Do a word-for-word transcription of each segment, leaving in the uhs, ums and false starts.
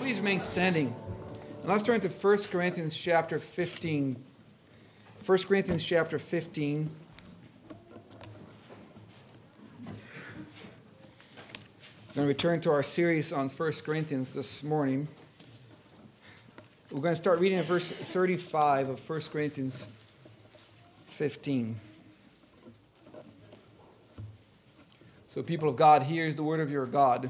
Please remain standing. And let's turn to First Corinthians chapter fifteen. First Corinthians chapter fifteen. We're going to return to our series on First Corinthians this morning. We're going to start reading at verse thirty-five of First Corinthians fifteen. So, people of God, here's the word of your God.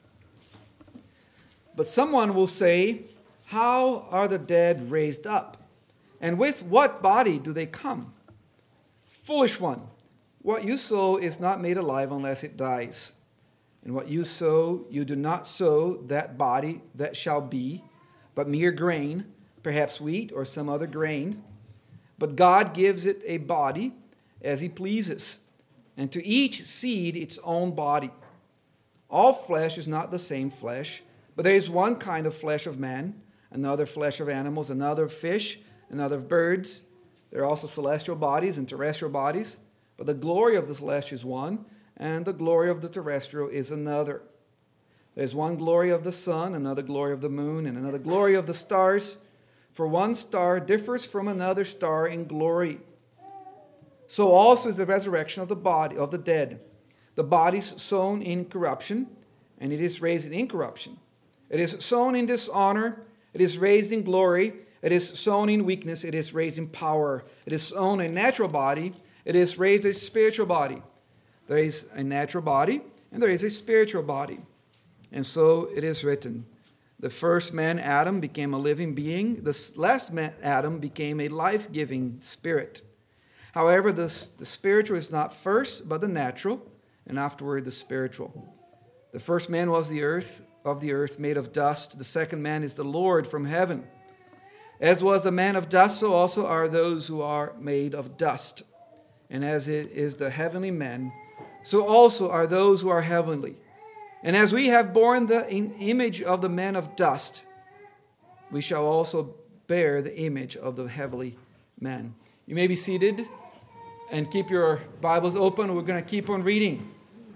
But someone will say, how are the dead raised up? And with what body do they come? Foolish one, what you sow is not made alive unless it dies. And what you sow, you do not sow that body that shall be, but mere grain, perhaps wheat or some other grain. But God gives it a body as he pleases, and to each seed its own body. All flesh is not the same flesh, but there is one kind of flesh of man, another flesh of animals, another of fish, another of birds. There are also celestial bodies and terrestrial bodies, but the glory of the celestial is one, and the glory of the terrestrial is another. There is one glory of the sun, another glory of the moon, and another glory of the stars. For one star differs from another star in glory. So also is the resurrection of the body of the dead. The body is sown in corruption, and it is raised in incorruption. It is sown in dishonor, it is raised in glory. It is sown in weakness, it is raised in power. It is sown a natural body, it is raised a spiritual body. There is a natural body, and there is a spiritual body. And so it is written, the first man, Adam, became a living being. The last man, Adam, became a life-giving spirit. However, the, the spiritual is not first, but the natural, and afterward the spiritual. The first man was the earth, of the earth, made of dust. The second man is the Lord from heaven. As was the man of dust, so also are those who are made of dust. And as it is the heavenly man, so also are those who are heavenly. And as we have borne the image of the man of dust, we shall also bear the image of the heavenly man. You may be seated and keep your Bibles open. We're going to keep on reading.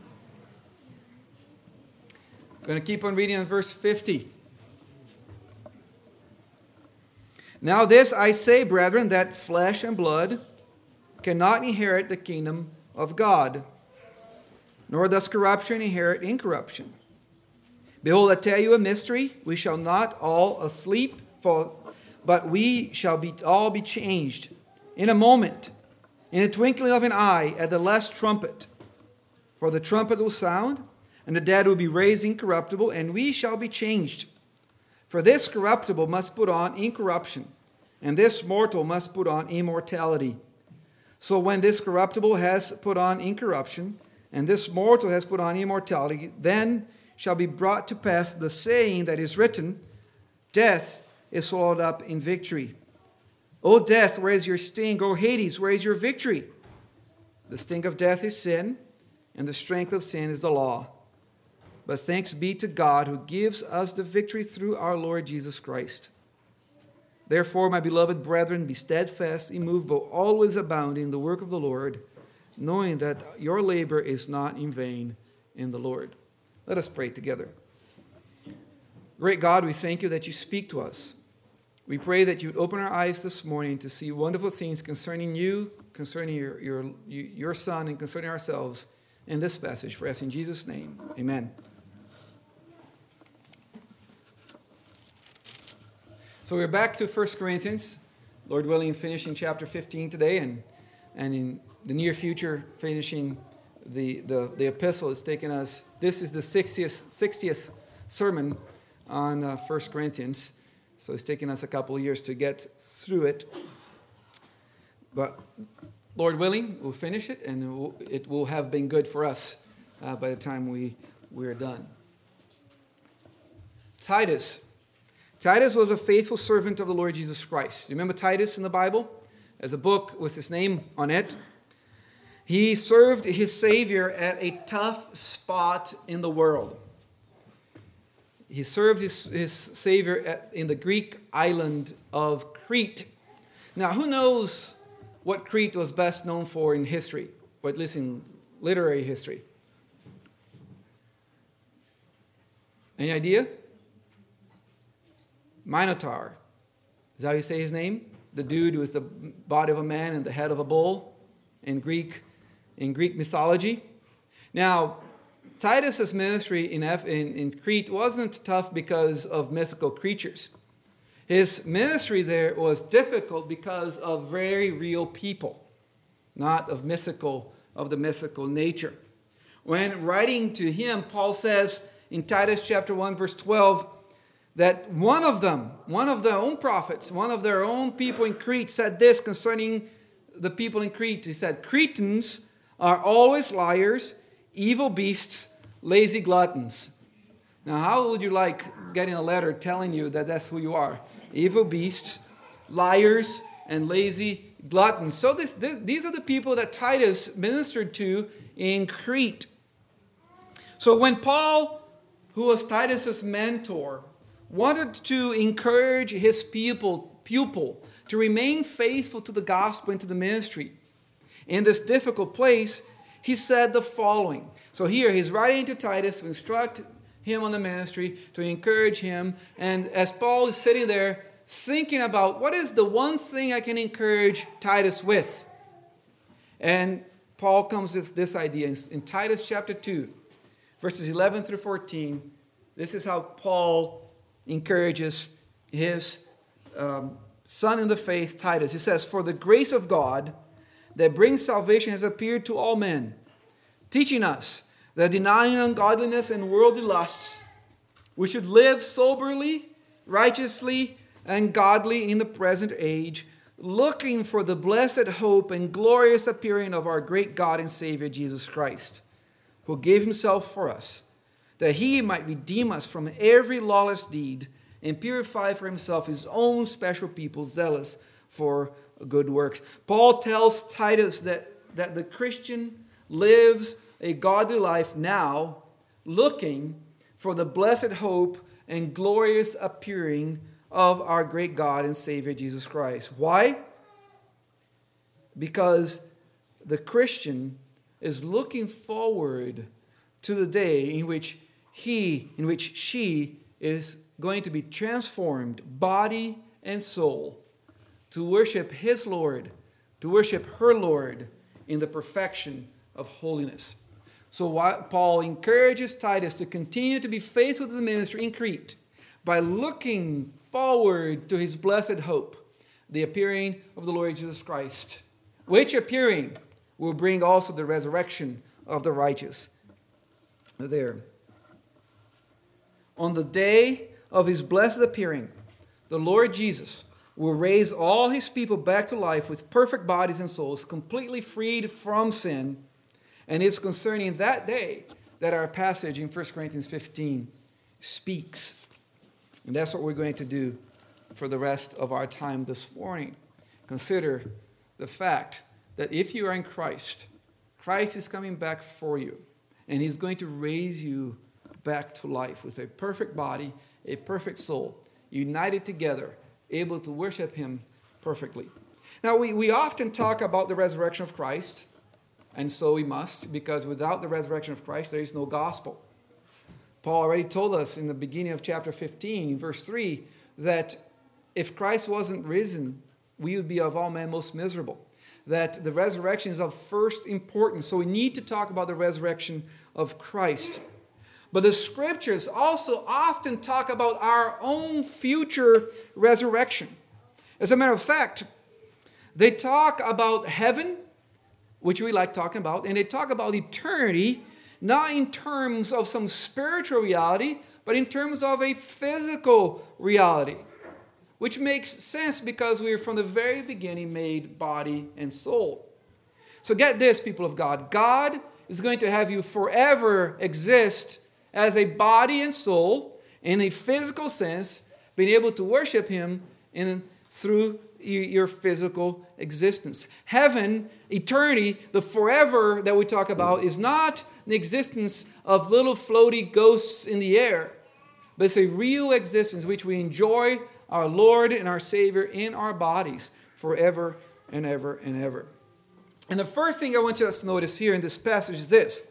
Going to keep on reading in verse fifty. Now this I say, brethren, that flesh and blood cannot inherit the kingdom of God, nor does corruption inherit incorruption. Behold, I tell you a mystery. We shall not all asleep fall, but we shall be all be changed in a moment, in a twinkling of an eye, at the last trumpet. For the trumpet will sound, and the dead will be raised incorruptible, and we shall be changed. For this corruptible must put on incorruption, and this mortal must put on immortality. So when this corruptible has put on incorruption, and this mortal has put on immortality, then shall be brought to pass the saying that is written, death is swallowed up in victory. O death, where is your sting? O Hades, where is your victory? The sting of death is sin, and the strength of sin is the law. But thanks be to God who gives us the victory through our Lord Jesus Christ. Therefore, my beloved brethren, be steadfast, immovable, always abounding in the work of the Lord, knowing that your labor is not in vain in the Lord. Let us pray together. Great God, we thank you that you speak to us. We pray that you would open our eyes this morning to see wonderful things concerning you, concerning your, your, your Son, and concerning ourselves in this passage. For us in Jesus' name, amen. So we're back to First Corinthians, Lord willing, finishing chapter fifteen today, and, and in the near future, finishing the, the, the epistle. It's taken us, this is the sixtieth, sixtieth sermon on uh, First Corinthians, so it's taken us a couple of years to get through it. But Lord willing, we'll finish it, and it will, it will have been good for us uh, by the time we, we're done. Titus. Titus was a faithful servant of the Lord Jesus Christ. You remember Titus in the Bible? There's a book with his name on it. He served his Savior at a tough spot in the world. He served his, his Savior at, in the Greek island of Crete. Now, who knows what Crete was best known for in history, or at least in literary history? Any idea? Minotaur. Is that how you say his name? The dude with the body of a man and the head of a bull in Greek, in Greek mythology. Now, Titus's ministry in, F, in, in Crete wasn't tough because of mythical creatures. His ministry there was difficult because of very real people, not of mythical, of the mythical nature. When writing to him, Paul says in Titus chapter one, verse twelve, that one of them, one of their own prophets, one of their own people in Crete said this concerning the people in Crete. He said, Cretans are always liars, evil beasts, lazy gluttons. Now, how would you like getting a letter telling you that that's who you are? Evil beasts, liars, and lazy gluttons. So this, this, these are the people that Titus ministered to in Crete. So when Paul, who was Titus's mentor, wanted to encourage his people, pupil to remain faithful to the gospel and to the ministry in this difficult place, he said the following. So here he's writing to Titus to instruct him on the ministry, to encourage him. And as Paul is sitting there thinking about what is the one thing I can encourage Titus with, and Paul comes with this idea in, in Titus chapter two, verses eleven through fourteen. This is how Paul encourages his um, son in the faith, Titus. He says, "For the grace of God that brings salvation has appeared to all men, teaching us that denying ungodliness and worldly lusts, we should live soberly, righteously, and godly in the present age, looking for the blessed hope and glorious appearing of our great God and Savior Jesus Christ, who gave himself for us, that he might redeem us from every lawless deed and purify for himself his own special people, zealous for good works." Paul tells Titus that, that the Christian lives a godly life now, looking for the blessed hope and glorious appearing of our great God and Savior Jesus Christ. Why? Because the Christian is looking forward to the day in which he, in which she is going to be transformed, body and soul, to worship his Lord, to worship her Lord in the perfection of holiness. So Paul encourages Titus to continue to be faithful to the ministry in Crete by looking forward to his blessed hope, the appearing of the Lord Jesus Christ, which appearing will bring also the resurrection of the righteous. There. On the day of his blessed appearing, the Lord Jesus will raise all his people back to life with perfect bodies and souls, completely freed from sin. And it's concerning that day that our passage in First Corinthians fifteen speaks. And that's what we're going to do for the rest of our time this morning. Consider the fact that if you are in Christ, Christ is coming back for you. And he's going to raise you back to life with a perfect body, a perfect soul, united together, able to worship him perfectly. Now, we, we often talk about the resurrection of Christ, and so we must, because without the resurrection of Christ, there is no gospel. Paul already told us in the beginning of chapter fifteen, in verse three, that if Christ wasn't risen, we would be of all men most miserable. That the resurrection is of first importance. So we need to talk about the resurrection of Christ. But the scriptures also often talk about our own future resurrection. As a matter of fact, they talk about heaven, which we like talking about, and they talk about eternity, not in terms of some spiritual reality, but in terms of a physical reality, which makes sense because we are from the very beginning made body and soul. So get this, people of God. God is going to have you forever exist as a body and soul in a physical sense, being able to worship him in through your physical existence. Heaven, eternity, the forever that we talk about is not the existence of little floaty ghosts in the air, but it's a real existence which we enjoy our Lord and our Savior in our bodies forever and ever and ever. And the first thing I want you to notice here in this passage is this.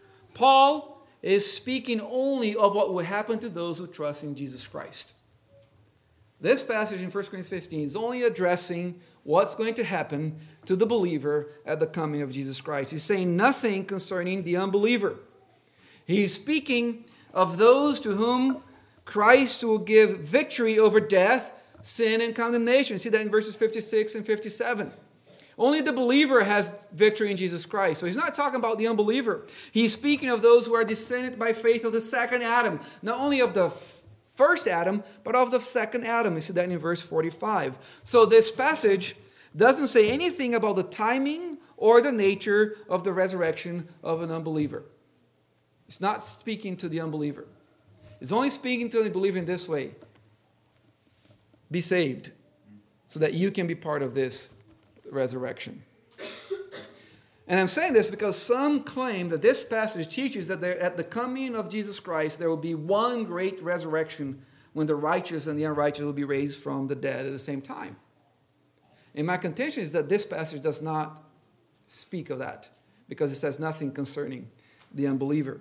Paul is speaking only of what will happen to those who trust in Jesus Christ. This passage in First Corinthians fifteen is only addressing what's going to happen to the believer at the coming of Jesus Christ. He's saying nothing concerning the unbeliever. He's speaking of those to whom Christ will give victory over death, sin, and condemnation. See that in verses fifty-six and fifty-seven. Only the believer has victory in Jesus Christ. So he's not talking about the unbeliever. He's speaking of those who are descended by faith of the second Adam. Not only of the f- first Adam, but of the second Adam. You see that in verse forty-five. So this passage doesn't say anything about the timing or the nature of the resurrection of an unbeliever. It's not speaking to the unbeliever. It's only speaking to the believer in this way. Be saved so that you can be part of this resurrection. And I'm saying this because some claim that this passage teaches that there, at the coming of Jesus Christ, there will be one great resurrection when the righteous and the unrighteous will be raised from the dead at the same time. And my contention is that this passage does not speak of that because it says nothing concerning the unbeliever.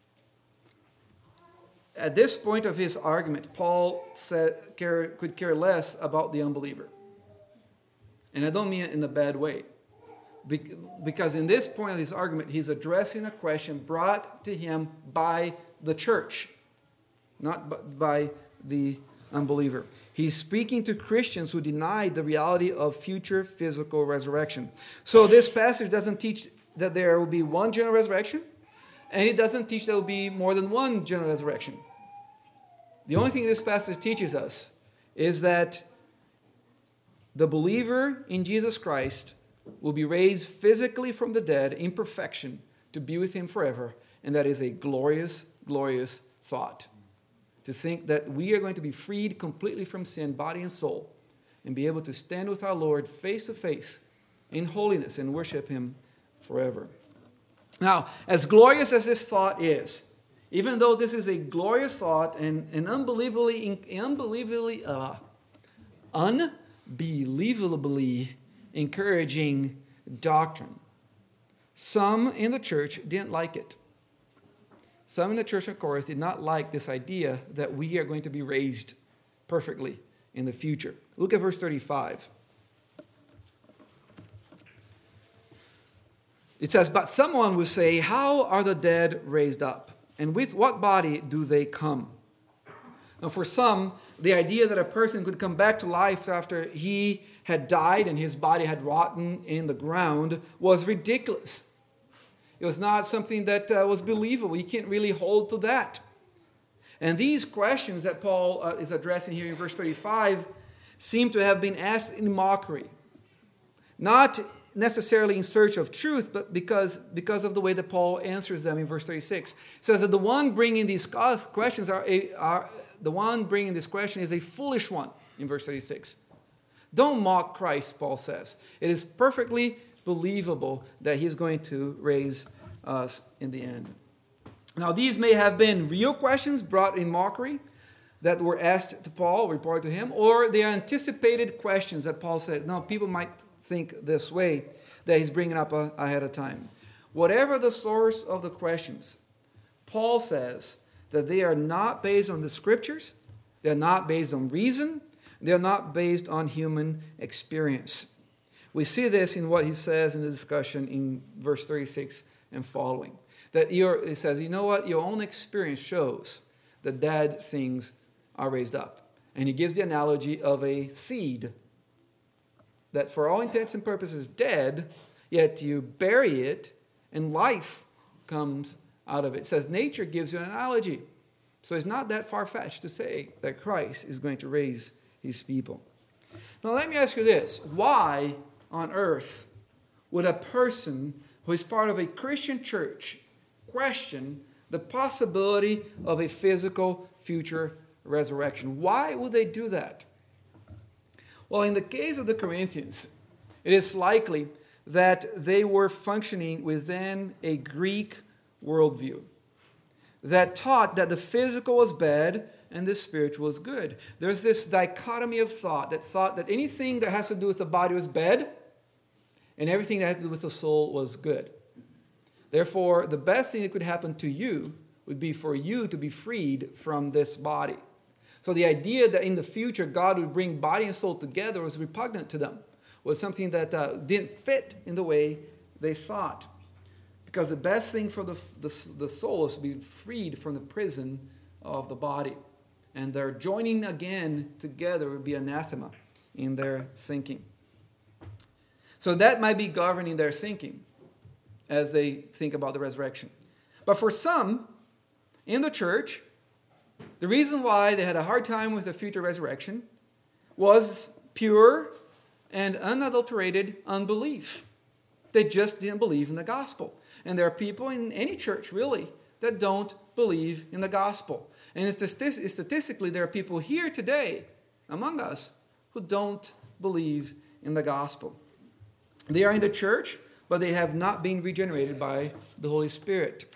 At this point of his argument, Paul said, care, could care less about the unbeliever. And I don't mean it in a bad way. Because in this point of his argument, he's addressing a question brought to him by the church, not by the unbeliever. He's speaking to Christians who denied the reality of future physical resurrection. So this passage doesn't teach that there will be one general resurrection, and it doesn't teach there will be more than one general resurrection. The only thing this passage teaches us is that the believer in Jesus Christ will be raised physically from the dead in perfection to be with him forever. And that is a glorious, glorious thought. To think that we are going to be freed completely from sin, body and soul, and be able to stand with our Lord face to face in holiness and worship him forever. Now, as glorious as this thought is, even though this is a glorious thought and an unbelievably, unbelievably, uh, unbelievably encouraging doctrine, some in the church didn't like it. Some in the church of Corinth did not like this idea that we are going to be raised perfectly in the future. Look at verse thirty-five. It says, "But someone will say, how are the dead raised up? And with what body do they come?" Now, for some, the idea that a person could come back to life after he had died and his body had rotten in the ground was ridiculous. It was not something that uh, was believable. You can't really hold to that. And these questions that Paul uh, is addressing here in verse thirty-five seem to have been asked in mockery. Not necessarily in search of truth, but because, because of the way that Paul answers them in verse thirty-six. It says that the one bringing these questions are, a, are the one bringing this question is a foolish one in verse thirty-six. Don't mock Christ, Paul says. It is perfectly believable that he's going to raise us in the end. Now, these may have been real questions brought in mockery that were asked to Paul, reported to him, or they are anticipated questions that Paul said, no, people might think this way, that he's bringing up a, ahead of time. Whatever the source of the questions, Paul says that they are not based on the scriptures, they're not based on reason, they're not based on human experience. We see this in what he says in the discussion in verse thirty-six and following. That your, it says, you know what? Your own experience shows that dead things are raised up. And he gives the analogy of a seed that for all intents and purposes dead, yet you bury it and life comes out of it. It says nature gives you an analogy. So it's not that far-fetched to say that Christ is going to raise his people. Now let me ask you this. Why on earth would a person who is part of a Christian church question the possibility of a physical future resurrection? Why would they do that? Well, in the case of the Corinthians, it is likely that they were functioning within a Greek worldview that taught that the physical was bad and the spiritual was good. There's this dichotomy of thought that thought that anything that has to do with the body was bad and everything that had to do with the soul was good. Therefore, the best thing that could happen to you would be for you to be freed from this body. So the idea that in the future God would bring body and soul together was repugnant to them, was something that uh, didn't fit in the way they thought. Because the best thing for the, the, the soul is to be freed from the prison of the body. And their joining again together would be anathema in their thinking. So that might be governing their thinking as they think about the resurrection. But for some in the church, the reason why they had a hard time with the future resurrection was pure and unadulterated unbelief. They just didn't believe in the gospel. And there are people in any church, really, that don't believe in the gospel. And statistically, there are people here today among us who don't believe in the gospel. They are in the church, but they have not been regenerated by the Holy Spirit.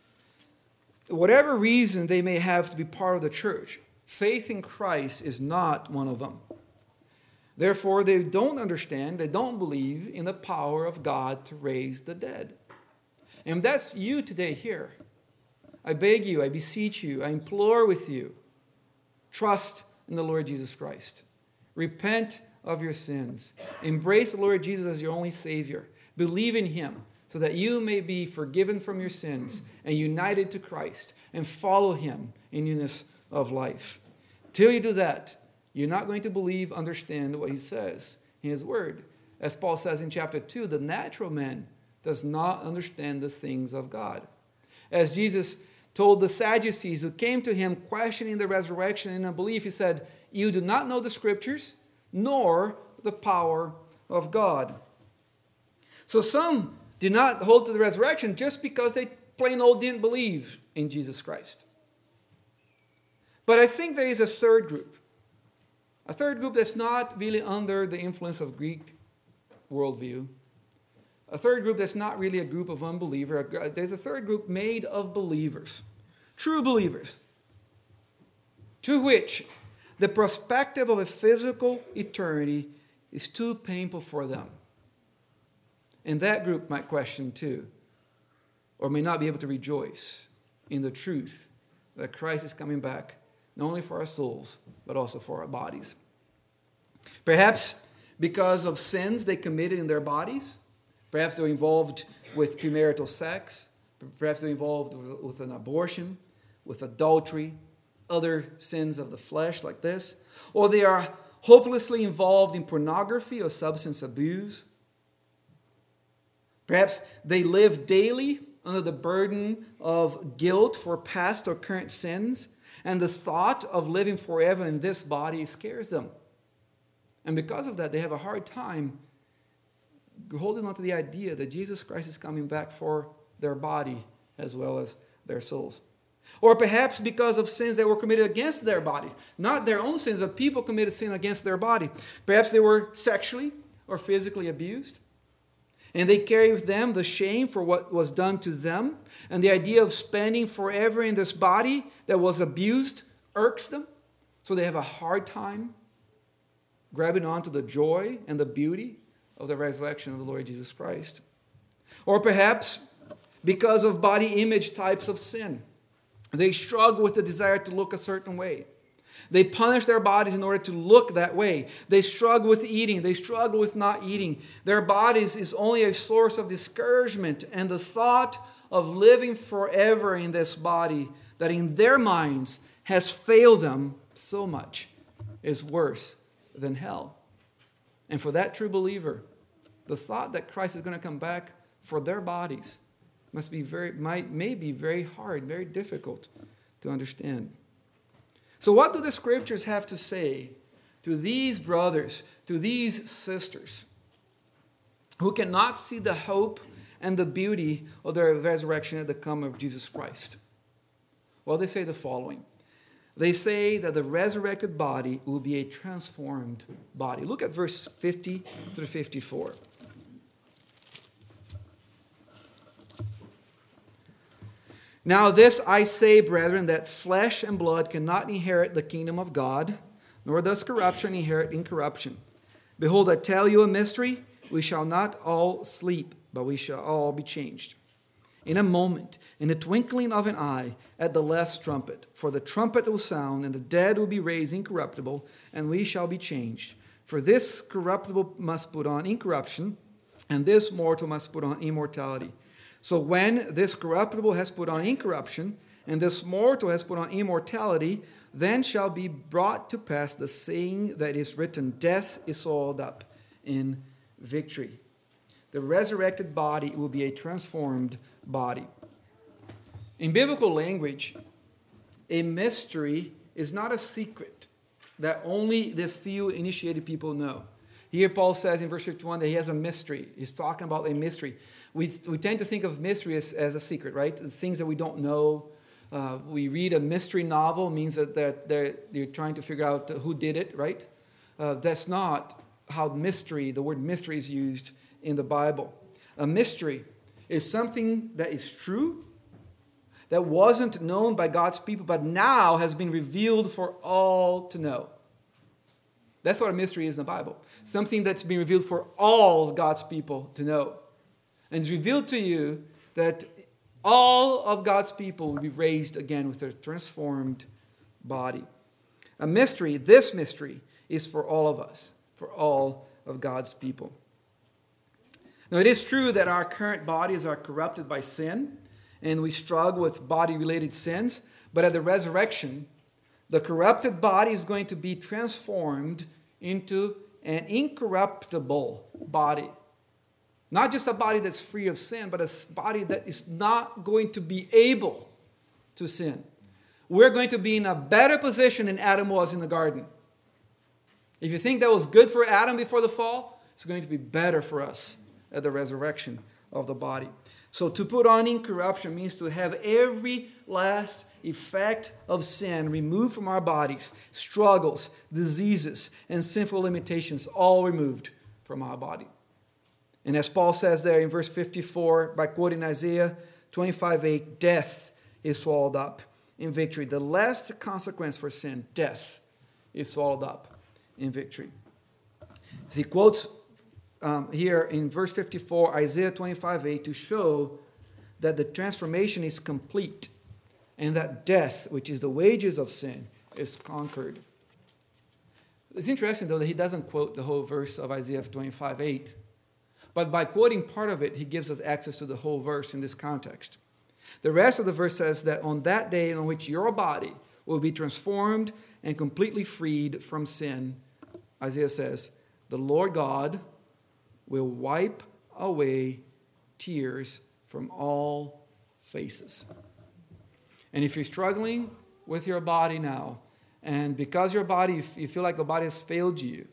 Whatever reason they may have to be part of the church, faith in Christ is not one of them. Therefore, they don't understand, they don't believe in the power of God to raise the dead. And that's you today here. I beg you, I beseech you, I implore with you, trust in the Lord Jesus Christ. Repent of your sins. Embrace the Lord Jesus as your only Savior. Believe in Him so that you may be forgiven from your sins and united to Christ and follow Him in newness of life. Till you do that, you're not going to believe, understand what He says in His Word. As Paul says in chapter two, the natural man does not understand the things of God. As Jesus told the Sadducees who came to Him questioning the resurrection and unbelief, He said, you do not know the Scriptures, nor the power of God. So some did not hold to the resurrection just because they plain old didn't believe in Jesus Christ. But I think there is a third group. A third group that's not really under the influence of Greek worldview. A third group that's not really a group of unbelievers. There's a third group made of believers. True believers. To which the perspective of a physical eternity is too painful for them. And that group might question too, or may not be able to rejoice in the truth that Christ is coming back, not only for our souls, but also for our bodies. Perhaps because of sins they committed in their bodies. Perhaps they're involved with premarital sex. Perhaps they're involved with, with an abortion, with adultery, other sins of the flesh like this. Or they are hopelessly involved in pornography or substance abuse. Perhaps they live daily under the burden of guilt for past or current sins, and the thought of living forever in this body scares them. And because of that, they have a hard time holding on to the idea that Jesus Christ is coming back for their body as well as their souls. Or perhaps because of sins that were committed against their bodies. Not their own sins, but people committed sin against their body. Perhaps they were sexually or physically abused. And they carry with them the shame for what was done to them. And the idea of spending forever in this body that was abused irks them. So they have a hard time grabbing onto the joy and the beauty of the resurrection of the Lord Jesus Christ. Or perhaps because of body image types of sin. They struggle with the desire to look a certain way. They punish their bodies in order to look that way. They struggle with eating. They struggle with not eating. Their bodies is only a source of discouragement, and the thought of living forever in this body that in their minds has failed them so much is worse than hell. And for that true believer, the thought that Christ is going to come back for their bodies must be very, might, may be very hard, very difficult to understand. So what do the Scriptures have to say to these brothers, to these sisters, who cannot see the hope and the beauty of the resurrection at the coming of Jesus Christ? Well, they say the following. They say that the resurrected body will be a transformed body. Look at verse fifty through fifty-four. Now this I say, brethren, that flesh and blood cannot inherit the kingdom of God, nor does corruption inherit incorruption. Behold, I tell you a mystery. We shall not all sleep, but we shall all be changed. in a moment, in the twinkling of an eye, at the last trumpet. For the trumpet will sound, and the dead will be raised incorruptible, and we shall be changed. For this corruptible must put on incorruption, and this mortal must put on immortality. So when this corruptible has put on incorruption, and this mortal has put on immortality, then shall be brought to pass the saying that is written, death is swallowed up in victory. The resurrected body will be a transformed body. In biblical language, a mystery is not a secret that only the few initiated people know. Here Paul says in verse fifty-one that he has a mystery. He's talking about a mystery. We, we tend to think of mystery as, as a secret, right? The things that we don't know. Uh, we read a mystery novel, means that, that they're, they're trying to figure out who did it, right? Uh, that's not how mystery, the word mystery is used in the Bible. A mystery is something that is true, that wasn't known by God's people, but now has been revealed for all to know. That's what a mystery is in the Bible. Something that's been revealed for all God's people to know. And it's revealed to you that all of God's people will be raised again with a transformed body. A mystery, this mystery, is for all of us, for all of God's people. Now, it is true that our current bodies are corrupted by sin, and we struggle with body-related sins, but at the resurrection, the corrupted body is going to be transformed into an incorruptible body. Not just a body that's free of sin, but a body that is not going to be able to sin. We're going to be in a better position than Adam was in the garden. If you think that was good for Adam before the fall, it's going to be better for us at the resurrection of the body. So to put on incorruption means to have every last effect of sin removed from our bodies, struggles, diseases, and sinful limitations all removed from our body. And as Paul says there in verse fifty-four, by quoting Isaiah twenty-five eight, death is swallowed up in victory. The last consequence for sin, death, is swallowed up in victory. So he quotes um, here in verse fifty-four, Isaiah twenty-five eight, to show that the transformation is complete and that death, which is the wages of sin, is conquered. It's interesting, though, that he doesn't quote the whole verse of Isaiah twenty-five eight. But by quoting part of it, he gives us access to the whole verse in this context. The rest of the verse says that on that day on which your body will be transformed and completely freed from sin, Isaiah says, the Lord God will wipe away tears from all faces. And if you're struggling with your body now, and because your body, you feel like the body has failed you,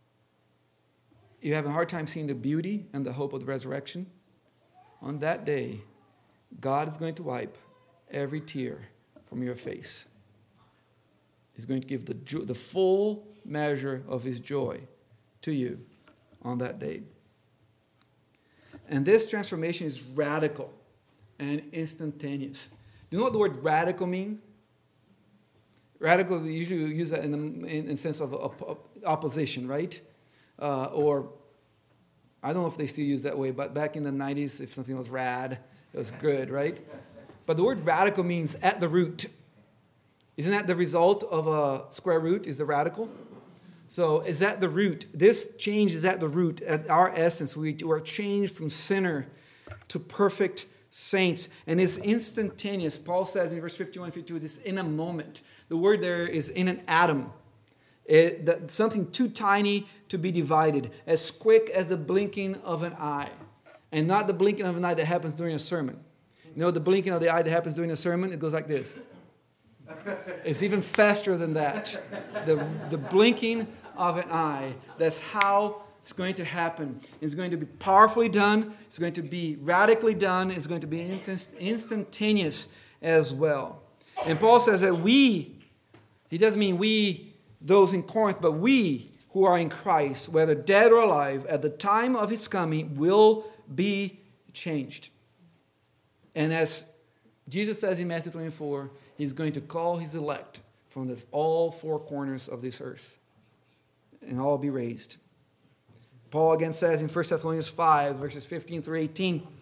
you have a hard time seeing the beauty and the hope of the resurrection, on that day, God is going to wipe every tear from your face. He's going to give the, jo- the full measure of his joy to you on that day. And this transformation is radical and instantaneous. Do you know what the word radical means? Radical, we usually use that in the in, in sense of op- opposition, right? Uh, or, I don't know if they still use that way, but back in the nineties, if something was rad, it was good, right? But the word radical means at the root. Isn't that the result of a square root, is the radical? So is that the root? This change is at the root. At our essence, we are changed from sinner to perfect saints. And it's instantaneous. Paul says in verse fifty-one, fifty-two, this in a moment. The word there is in an atom. It, that, something too tiny to be divided. As quick as the blinking of an eye. And not the blinking of an eye that happens during a sermon. You know the blinking of the eye that happens during a sermon? It goes like this. It's even faster than that. The, the blinking of an eye. That's how it's going to happen. It's going to be powerfully done. It's going to be radically done. It's going to be instantaneous as well. And Paul says that we, he doesn't mean we, those in Corinth, but we who are in Christ, whether dead or alive, at the time of his coming, will be changed. And as Jesus says in Matthew twenty-four, he's going to call his elect from the, all four corners of this earth, and all be raised. Paul again says in First Thessalonians five, verses fifteen through eighteen,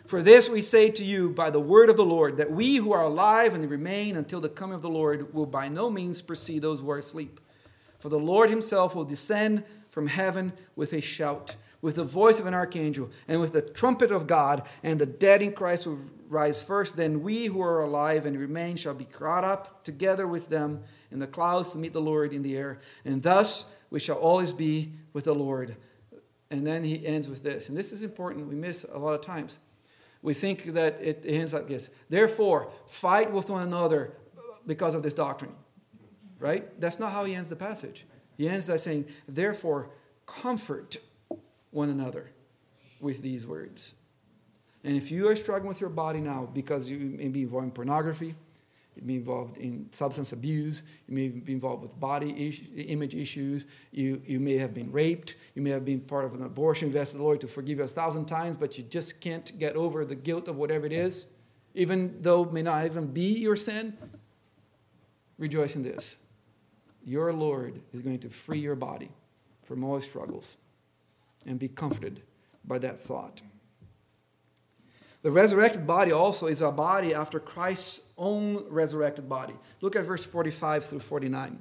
For this we say to you by the word of the Lord, that we who are alive and remain until the coming of the Lord will by no means precede those who are asleep. For the Lord himself will descend from heaven with a shout, with the voice of an archangel, and with the trumpet of God, and the dead in Christ will rise first. Then we who are alive and remain shall be caught up together with them in the clouds to meet the Lord in the air. And thus we shall always be with the Lord. And then he ends with this. And this is important. We miss a lot of times. We think that it ends like this. Therefore, fight with one another because of this doctrine. Right? That's not how he ends the passage. He ends by saying, therefore, comfort one another with these words. And if you are struggling with your body now because you may be involved in pornography, you may be involved in substance abuse, you may be involved with body is- image issues, you, you may have been raped, you may have been part of an abortion, you've asked the Lord to forgive you a thousand times, but you just can't get over the guilt of whatever it is, even though it may not even be your sin. Rejoice in this. Your Lord is going to free your body from all struggles, and be comforted by that thought. The resurrected body also is a body after Christ's own resurrected body. Look at verse forty-five through forty-nine.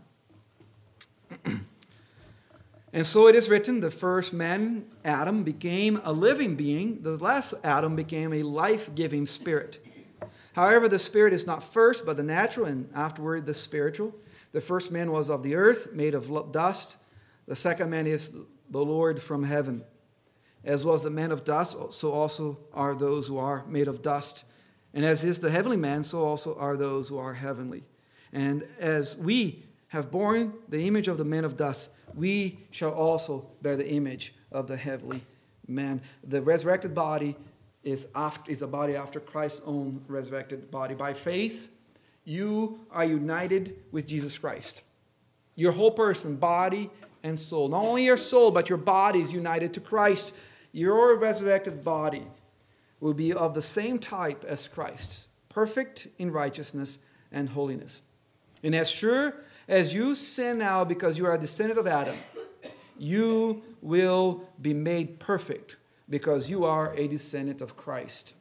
And so it is written, the first man, Adam, became a living being. The last Adam became a life-giving spirit. However, the spirit is not first, but the natural, and afterward the spiritual. The first man was of the earth, made of dust. The second man is the Lord from heaven. As was the man of dust, so also are those who are made of dust. And as is the heavenly man, so also are those who are heavenly. And as we have borne the image of the man of dust, we shall also bear the image of the heavenly man. The resurrected body is, after, is a body after Christ's own resurrected body. By faith, you are united with Jesus Christ. Your whole person, body and soul. Not only your soul, but your body is united to Christ. Your resurrected body will be of the same type as Christ's, perfect in righteousness and holiness. And as sure as you sin now because you are a descendant of Adam, you will be made perfect because you are a descendant of Christ.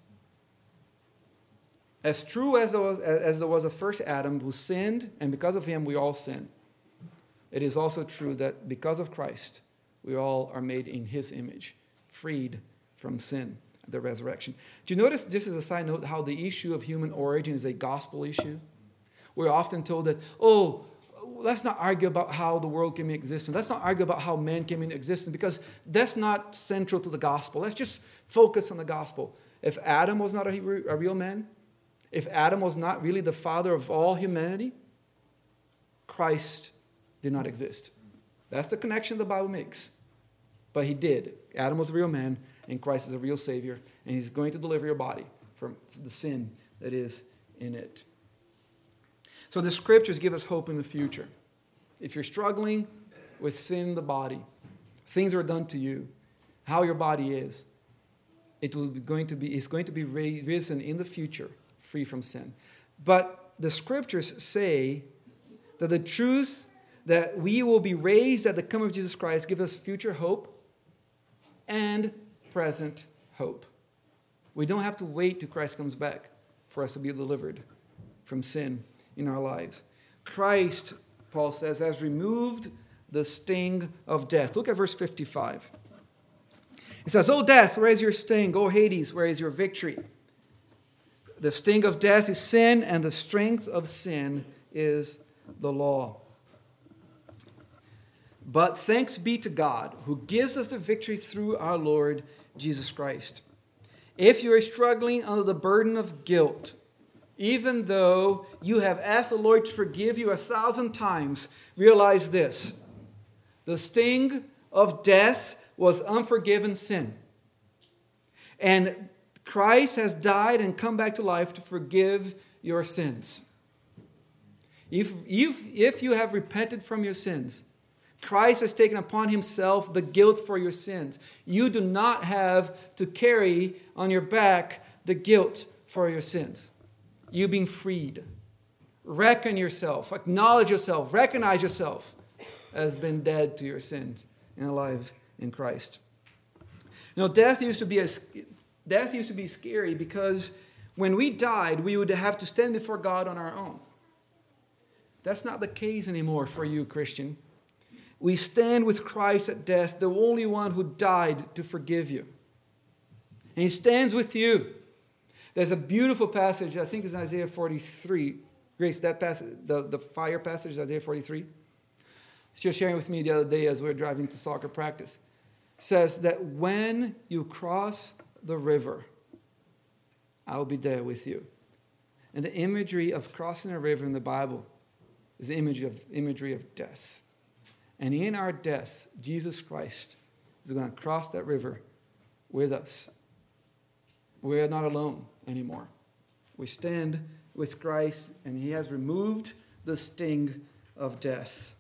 As true as there was, as there was a first Adam who sinned, and because of him we all sin, it is also true that because of Christ, we all are made in his image, freed from sin, the resurrection. Do you notice, just as a side note, how the issue of human origin is a gospel issue? We're often told that, oh, let's not argue about how the world came into existence. Let's not argue about how man came into existence, because that's not central to the gospel. Let's just focus on the gospel. If Adam was not a, a real man, if Adam was not really the father of all humanity, Christ did not exist. That's the connection the Bible makes. But he did. Adam was a real man, and Christ is a real Savior, and he's going to deliver your body from the sin that is in it. So the scriptures give us hope in the future. If you're struggling with sin in the body, things are done to you, how your body is, it will be going to be, it's going to be risen in the future, free from sin. But the scriptures say that the truth that we will be raised at the coming of Jesus Christ gives us future hope and present hope. We don't have to wait till Christ comes back for us to be delivered from sin in our lives. Christ, Paul says, has removed the sting of death. Look at verse fifty-five. It says, O death, where is your sting? O Hades, where is your victory? The sting of death is sin, and the strength of sin is the law. But thanks be to God, who gives us the victory through our Lord Jesus Christ. If you are struggling under the burden of guilt, even though you have asked the Lord to forgive you a thousand times, realize this: the sting of death was unforgiven sin. And Christ has died and come back to life to forgive your sins. If, if, if you have repented from your sins, Christ has taken upon himself the guilt for your sins. You do not have to carry on your back the guilt for your sins. You've been freed. Reckon yourself, acknowledge yourself, recognize yourself as been dead to your sins and alive in Christ. You know, death used to be a, Death used to be scary because when we died, we would have to stand before God on our own. That's not the case anymore for you, Christian. We stand with Christ at death, the only one who died to forgive you. And he stands with you. There's a beautiful passage, I think it's Isaiah forty-three. Grace, that passage, the, the fire passage is Isaiah forty-three. She was sharing with me the other day as we were driving to soccer practice. It says that when you cross the river, I will be there with you. And the imagery of crossing a river in the Bible is the imagery of, imagery of death. And in our death, Jesus Christ is going to cross that river with us. We are not alone anymore. We stand with Christ, and he has removed the sting of death.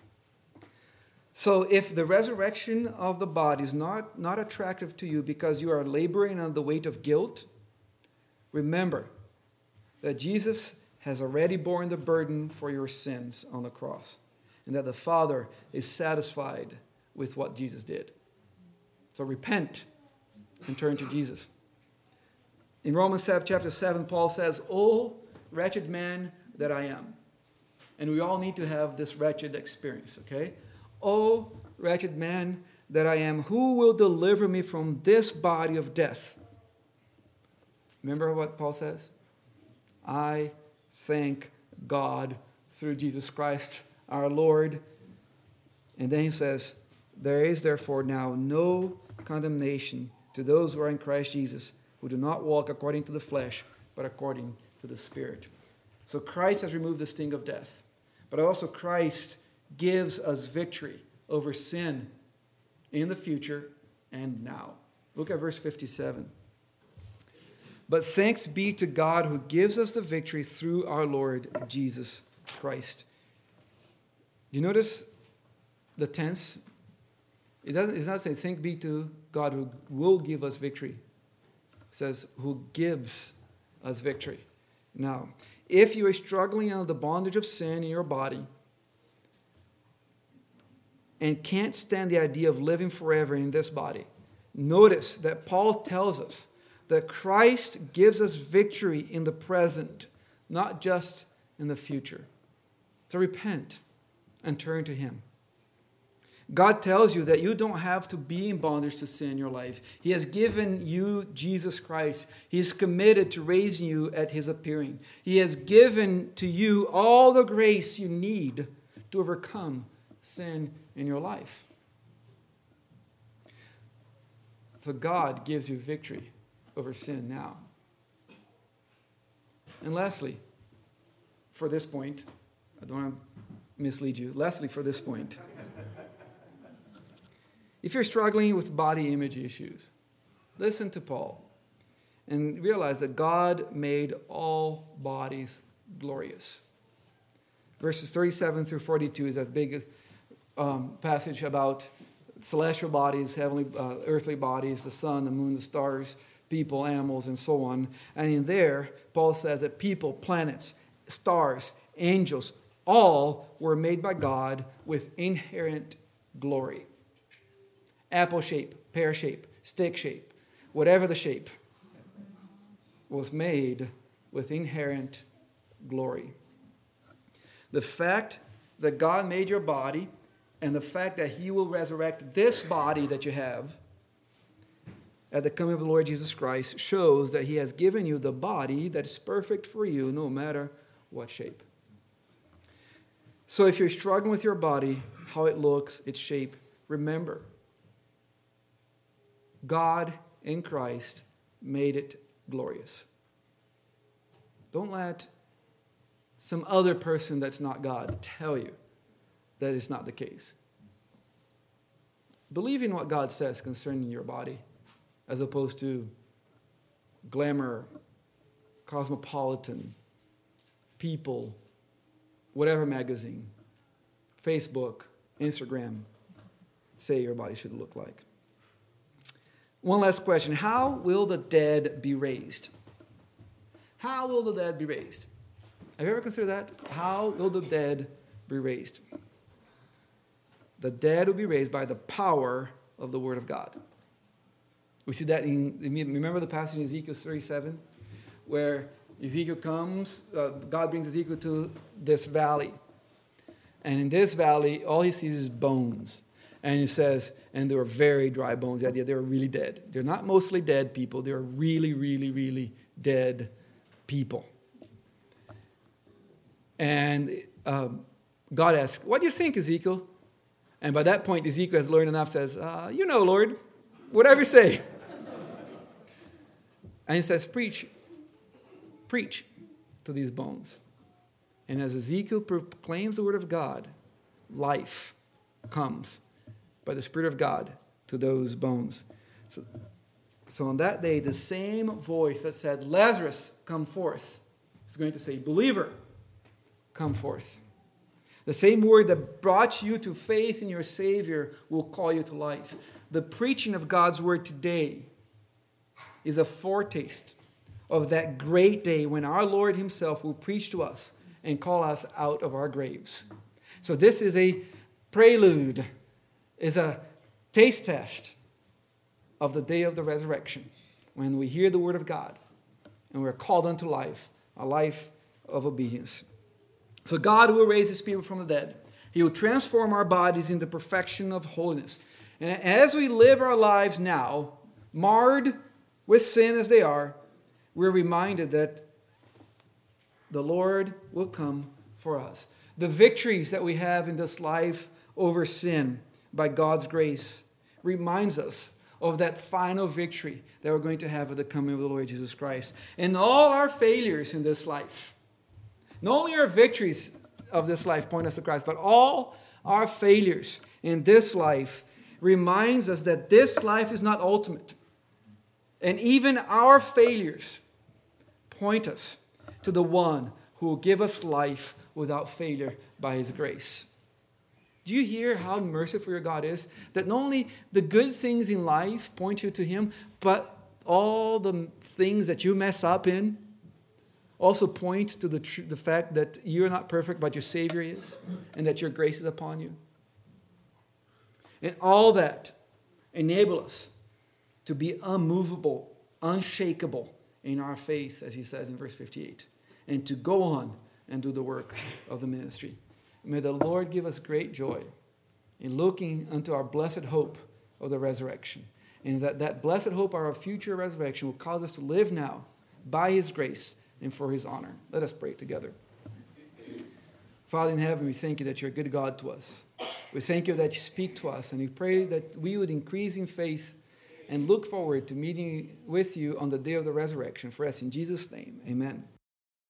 So if the resurrection of the body is not, not attractive to you because you are laboring under the weight of guilt, remember that Jesus has already borne the burden for your sins on the cross, and that the Father is satisfied with what Jesus did. So repent and turn to Jesus. In Romans chapter seven, Paul says, "O wretched man that I am." And we all need to have this wretched experience, okay? "O wretched man that I am, who will deliver me from this body of death?" Remember what Paul says? "I thank God through Jesus Christ our Lord." And then he says, "There is therefore now no condemnation to those who are in Christ Jesus, who do not walk according to the flesh, but according to the Spirit." So Christ has removed the sting of death. But also Christ gives us victory over sin in the future and now. Look at verse fifty-seven. "But thanks be to God who gives us the victory through our Lord Jesus Christ." Do you notice the tense? It doesn't, it's not saying thanks be to God who will give us victory. It says who gives us victory. Now, if you are struggling under the bondage of sin in your body and can't stand the idea of living forever in this body, notice that Paul tells us that Christ gives us victory in the present, not just in the future. So repent and turn to him. God tells you that you don't have to be in bondage to sin in your life. He has given you Jesus Christ. He is committed to raising you at his appearing. He has given to you all the grace you need to overcome sin in your life. So God gives you victory over sin now. And lastly, for this point, I don't want to mislead you. Lastly, for this point, if you're struggling with body image issues, listen to Paul and realize that God made all bodies glorious. Verses thirty-seven through forty-two is that big um, passage about celestial bodies, heavenly, uh, earthly bodies, the sun, the moon, the stars, people, animals, and so on. And in there, Paul says that people, planets, stars, angels, all were made by God with inherent glory. Apple shape, pear shape, stick shape, whatever the shape, was made with inherent glory. The fact that God made your body and the fact that he will resurrect this body that you have at the coming of the Lord Jesus Christ shows that he has given you the body that is perfect for you no matter what shape. So if you're struggling with your body, how it looks, its shape, remember, God in Christ made it glorious. Don't let some other person that's not God tell you that it's not the case. Believe in what God says concerning your body, as opposed to Glamour, Cosmopolitan, People, whatever magazine, Facebook, Instagram say your body should look like. One last question. How will the dead be raised? How will the dead be raised? Have you ever considered that? How will the dead be raised? The dead will be raised by the power of the Word of God. We see that in, remember the passage in Ezekiel thirty-seven, where Ezekiel comes, uh, God brings Ezekiel to this valley. And in this valley, all he sees is bones. And he says, and they were very dry bones. The idea they were really dead. They're not mostly dead people. They're really, really, really dead people. And um, God asks, what do you think, Ezekiel? And by that point, Ezekiel has learned enough, says, uh, you know, Lord, whatever you say. And he says, preach, preach to these bones. And as Ezekiel proclaims the word of God, life comes by the Spirit of God to those bones. So, so on that day, the same voice that said, Lazarus, come forth, is going to say, believer, come forth. The same word that brought you to faith in your Savior will call you to life. The preaching of God's word today is a foretaste of that great day when our Lord himself will preach to us and call us out of our graves. So this is a prelude, is a taste test of the day of the resurrection, when we hear the word of God and we're called unto life, a life of obedience. So God will raise his people from the dead. He will transform our bodies into perfection of holiness. And as we live our lives now, marred with sin as they are, we're reminded that the Lord will come for us. The victories that we have in this life over sin by God's grace reminds us of that final victory that we're going to have at the coming of the Lord Jesus Christ. And all our failures in this life, not only our victories of this life point us to Christ, but all our failures in this life reminds us that this life is not ultimate. And even our failures point us to the one who will give us life without failure by his grace. Do you hear how merciful your God is? That not only the good things in life point you to him, but all the things that you mess up in also point to the, tr- the fact that you're not perfect, but your Savior is, and that your grace is upon you. And all that enable us to be unmovable, unshakable in our faith, as he says in verse fifty-eight, and to go on and do the work of the ministry. May the Lord give us great joy in looking unto our blessed hope of the resurrection, and that that blessed hope of our future resurrection will cause us to live now by his grace and for his honor. Let us pray together. Father in heaven, we thank you that you're a good God to us. We thank you that you speak to us, and we pray that we would increase in faith and look forward to meeting with you on the day of the resurrection. For us, in Jesus' name, amen.